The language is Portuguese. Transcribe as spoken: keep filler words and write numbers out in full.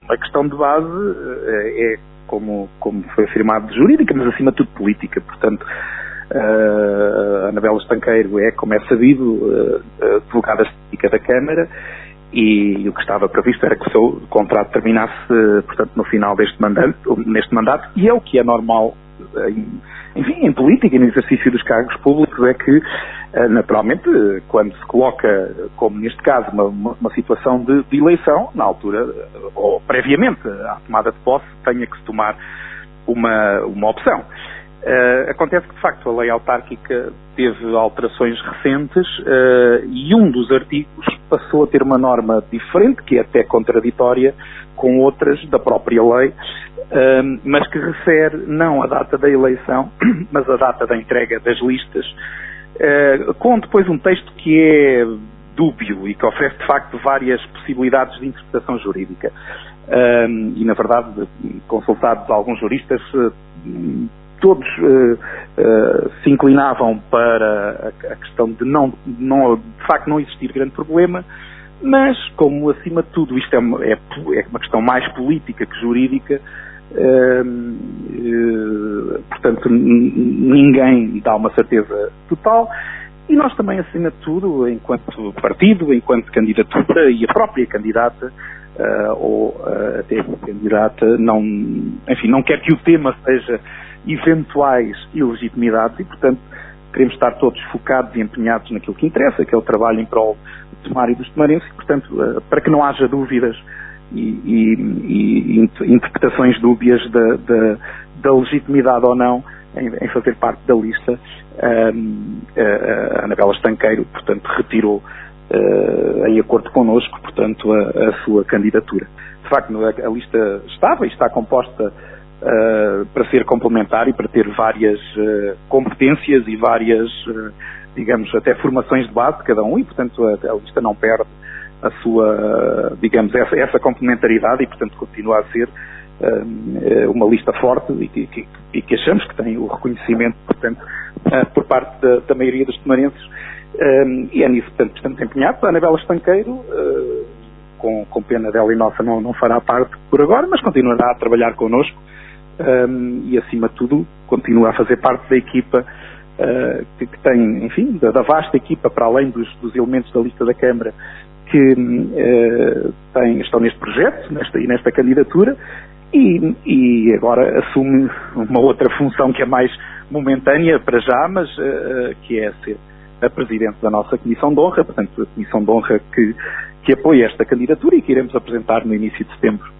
a questão de base é, como, como foi afirmado, jurídica, mas acima de tudo política. Portanto, a Anabela Estanqueiro é, como é sabido, advogada estética da Câmara, e o que estava previsto era que o seu contrato terminasse, portanto, no final deste mandato, neste mandato, e é o que é normal, enfim, em política e no exercício dos cargos públicos, é que, naturalmente, quando se coloca, como neste caso, uma, uma, uma situação de, de eleição, na altura, ou previamente à tomada de posse, tenha que se tomar uma, uma opção. Uh, acontece que, de facto, a lei autárquica teve alterações recentes uh, e um dos artigos passou a ter uma norma diferente, que é até contraditória com outras da própria lei, uh, mas que refere não a data da eleição, mas a data da entrega das listas, uh, com depois um texto que é dúbio e que oferece, de facto, várias possibilidades de interpretação jurídica. Uh, e, na verdade, consultados alguns juristas, uh, todos uh, uh, se inclinavam para a, a questão de não, não, de facto, não existir grande problema, mas como, acima de tudo, isto é uma, é, é uma questão mais política que jurídica, uh, uh, portanto, ninguém dá uma certeza total, e nós também, acima de tudo, enquanto partido, enquanto candidatura, e a própria candidata, uh, ou uh, até a candidata, não, enfim, não quer que o tema seja eventuais ilegitimidades e, portanto, queremos estar todos focados e empenhados naquilo que interessa, que é o trabalho em prol do Tomar e dos tomarenses, e, portanto, para que não haja dúvidas e, e, e interpretações dúbias da, da, da legitimidade ou não em, em fazer parte da lista, um, a, a Anabela Estanqueiro, portanto, retirou, uh, em acordo connosco, portanto, a, a sua candidatura. De facto, a, a lista estava e está composta Uh, para ser complementar e para ter várias uh, competências e várias, uh, digamos, até formações de base de cada um, e, portanto, a, a lista não perde a sua, uh, digamos, essa, essa complementaridade e, portanto, continua a ser uh, uma lista forte e que, que, e que achamos que tem o reconhecimento, portanto, uh, por parte da, da maioria dos tomarenses, uh, e é nisso, portanto, estamos empenhados. A Anabela Estanqueiro, uh, com, com pena dela e nossa, não, não fará parte por agora, mas continuará a trabalhar connosco. Um, e, acima de tudo, continua a fazer parte da equipa uh, que, que tem, enfim, da, da vasta equipa, para além dos, dos elementos da lista da Câmara, que uh, tem, estão neste projeto nesta, e nesta candidatura, e, e agora assume uma outra função que é mais momentânea para já, mas uh, que é ser a Presidente da nossa Comissão de Honra, portanto, a Comissão de Honra que, que apoia esta candidatura e que iremos apresentar no início de setembro.